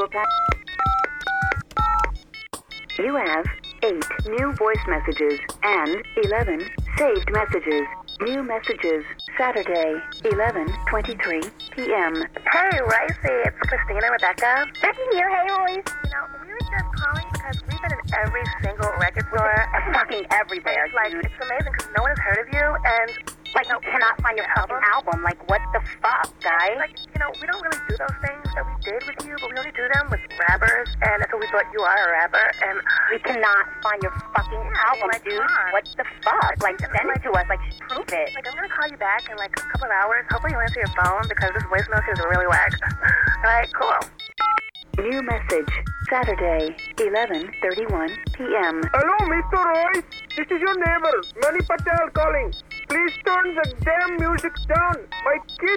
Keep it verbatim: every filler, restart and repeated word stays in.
your pack. You have eight new voice messages and eleven saved messages. New messages, Saturday, eleven twenty-three p.m. Hey, Ricey, it's Christina Rebecca. Becky here, hey, Royce. You know, we were just calling because we've been in every single record store and fucking everywhere, like, dude. It's amazing because no one has heard of you, and, like, you cannot find your fucking album. Like, what the fuck, guys? Like, you know, we don't really do those things that we did with you, but we only do them with rappers, and so we thought you are a rapper, and we cannot find your fucking yeah, album, like, dude. What the fuck? Like, send it to us. Like, prove it. Like, I'm gonna call you back in, like, a couple of hours. Hopefully you'll answer your phone because this voice message is really whack. Alright, cool. New message, Saturday, eleven thirty-one p.m. Hello, Mister Royce. This is your neighbor, Manny Patel calling. Please turn the damn music down. My kid